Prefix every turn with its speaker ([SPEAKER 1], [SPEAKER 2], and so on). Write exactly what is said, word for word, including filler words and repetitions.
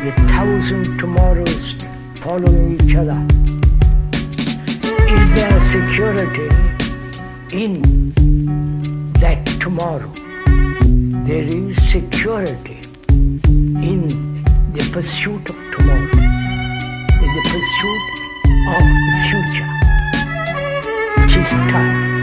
[SPEAKER 1] with thousand tomorrows following each other. Is there security in that tomorrow? There is security in the pursuit of tomorrow, in the pursuit of the future, which is time.